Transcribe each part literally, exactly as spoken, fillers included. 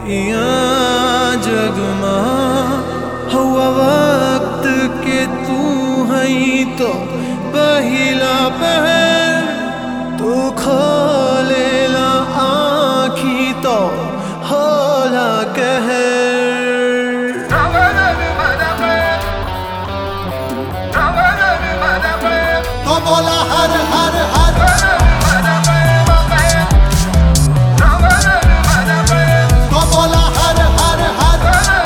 इयां जगमा हुआ वक्त के तू है तो पहला पहर तू खोलेला आँखी तो होला कहर। तो बोला हर हर हर तो बोला हर हर हर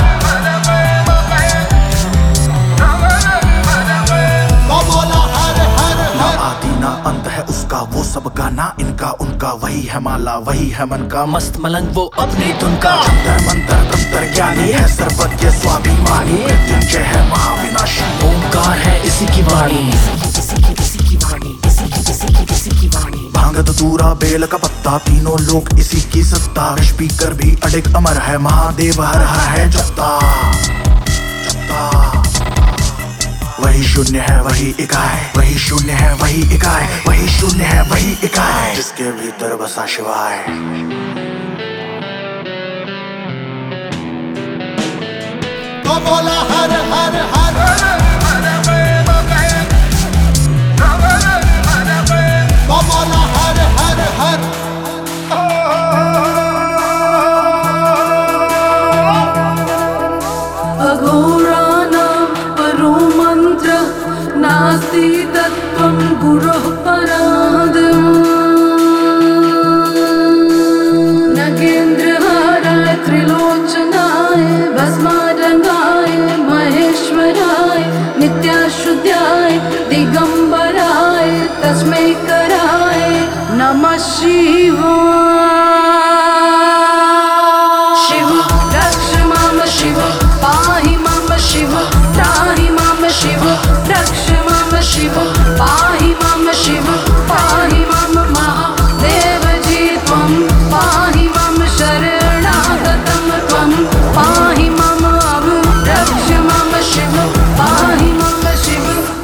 तो बोला हर हर ना आदि ना अंत है उसका, वो सब गाना इनका उनका, वही है माला वही है मन का मस्त मलंग वो अपनी धुन का। जंतर मंतर तंत्र ज्ञानी है सर्वज्ञ स्वाभिमानी, मृत्युंजय है महाविनाशी, ओंकार है इसी की वाणी, इसी की इसी की वाणी, इसी की इसी की इसी की वाणी। भांग धतूरा बेल का पत्ता तीनों लोग इसी की सत्ता, स्पीकर भी अडिग अमर है महादेव हर हर है जपता जपता। वही शून्य है वही इकाई, वही शून्य है वही इकाई, वही शून्य है वही इकाई, जिसके भीतर बसा शिवाय। तो बोला हर हर हर तो बोला हर हर हर नास्ति तत्त्वं गुरोः परादम्। नगेन्द्रहाराय त्रिलोचनाय भस्मारंगाय महेश्वराय नित्याशुद्धाय दिगंबराय तस्मै कराय नमः शिवाय। शिव रक्ष माम शिव पाहि माम शिव त्राहि माम शिव रक्ष माम शिव पाहि माम शिव पाहि माम महादेव जी त्वं पाहि माम शरणागतं त्वं पाहि माम रक्ष माम शिव पाहि माम शिव।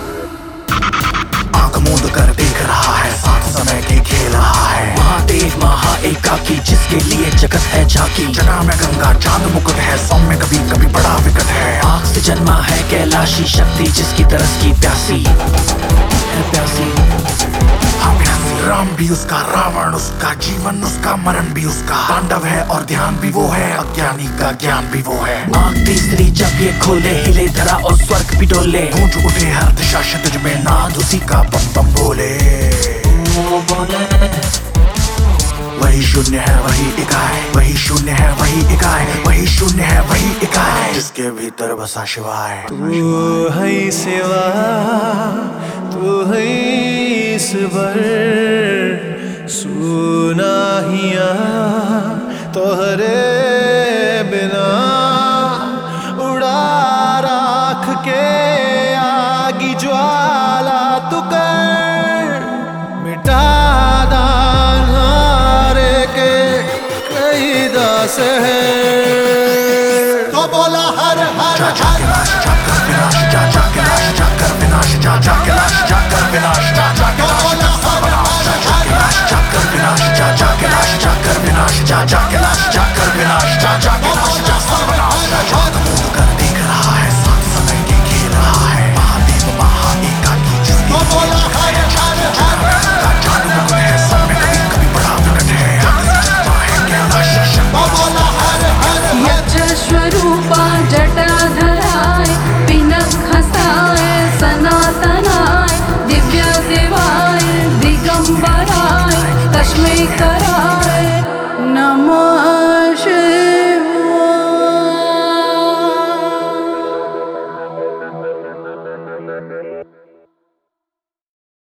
आंख मूंद कर देख रहा है साथ समय के खेल रहा है, महादेव महा एकाकी जिसके लिए जगत है झांकी। जना में गंगा चांद मुकुट है, सौम्य कभी कभी बड़ा विकट है, आग से जन्मा है कैलाशी शक्ति जिसकी तरस की प्यासी है प्यासी। हाँ प्यासी। राम भी उसका रावण उसका, जीवन उसका मरण भी उसका, तांडव है और ध्यान भी वो है, अज्ञानी का ज्ञान भी वो है। आँख तीसरी जब ये खोले हिले धरा और स्वर्ग भी डोले, गूंज उठे हर दिशा क्षितिज में नाद उसी का बम बम बोले बोले। वही शून्य है वही इकाई, वही शून्य है वही इकाई, वही शून्य है वही इकाई, जिसके भीतर बसा शिवाय। तू है सिवा तू है ईश्वर, सुना हिया तोहरे बिना उड़ा राख के आगी ज्वाला तू कर, मिटा से है। तो बोला हर हर